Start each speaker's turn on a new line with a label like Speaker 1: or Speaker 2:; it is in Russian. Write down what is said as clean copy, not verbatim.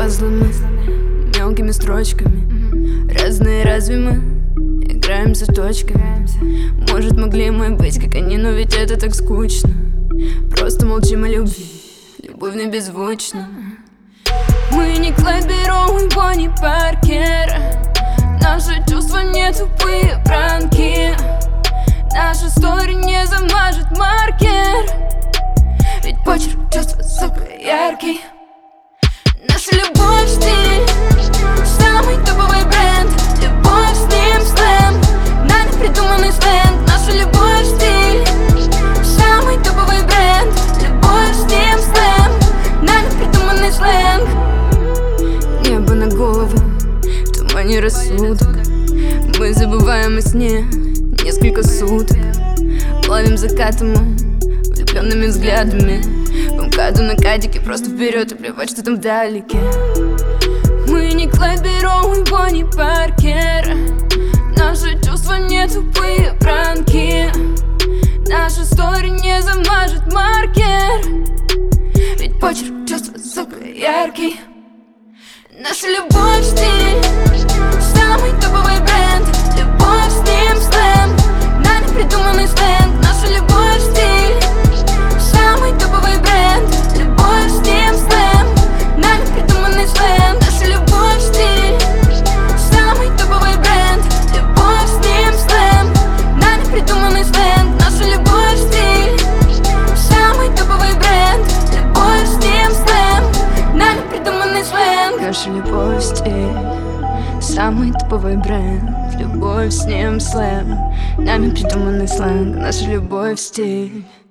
Speaker 1: пазлами, мелкими строчками. Разные, разве мы играемся точками? Может, могли мы быть как они, но ведь это так скучно. Просто молчим о любви, любовь не беззвучна. Мы не Клайд Барроу и Бонни Паркер. Наши чувства не тупые пранки. Наша история не замажет маркер. Ведь почерк чувства супер яркий. Наша любовь стиль, самый топовый бренд. Любовь с ним слэм, нами придуманный сленг. Наша любовь стиль, самый топовый бренд. Любовь с ним слэм, нами придуманный сленг. Небо на голову, в тумане рассудок. Мы забываем о сне несколько суток. Ловим закатом влюбленными взглядами. По МКАДу на кадике, просто вперед и плевать, что там вдалеке. Мы не Клайд Барроу и Бонни Паркер. Наши чувства не тупые пранки. Наша история не замажет маркер. Ведь почерк чувства супер яркий. Наша любовь стиль, самый топовый бренд. Любовь с ним слэм, нами придуманный сленг. Наша любовь стиль, самый топовый бренд. Любовь с ним слэм, нами придуманный сленг. Наша любовь стиль, самый топовый бренд. Любовь с ним слэм, нами придуманный сленг. Наша любовь стиль, самый топовый бренд. Любовь с ним слэм, нами придуманный сленг. Наша любовь стиль, самый топовый бренд. Любовь с ним слэм, нами придуманный сленг. Наша любовь стиль.